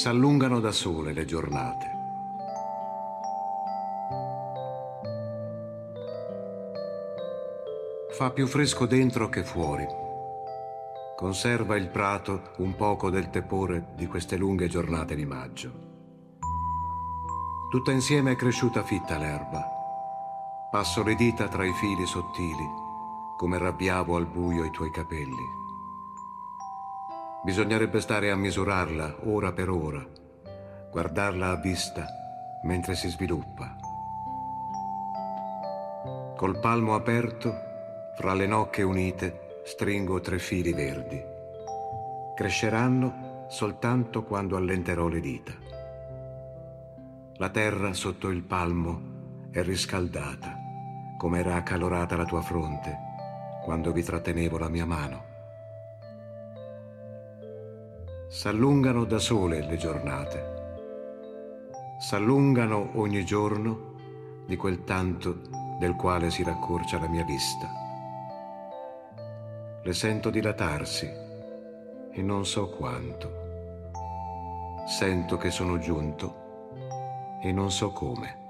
s'allungano da sole le giornate. Fa più fresco dentro che fuori. Conserva il prato un poco del tepore di queste lunghe giornate di maggio. Tutta insieme è cresciuta fitta l'erba. Passo le dita tra i fili sottili, come rabbiavo al buio i tuoi capelli. Bisognerebbe stare a misurarla ora per ora, guardarla a vista mentre si sviluppa. Col palmo aperto, fra le nocche unite, stringo 3 fili verdi. Cresceranno soltanto quando allenterò le dita. La terra sotto il palmo è riscaldata, come era accalorata la tua fronte quando vi trattenevo la mia mano. S'allungano da sole le giornate. S'allungano ogni giorno di quel tanto del quale si raccorcia la mia vista. Le sento dilatarsi e non so quanto. Sento che sono giunto e non so come.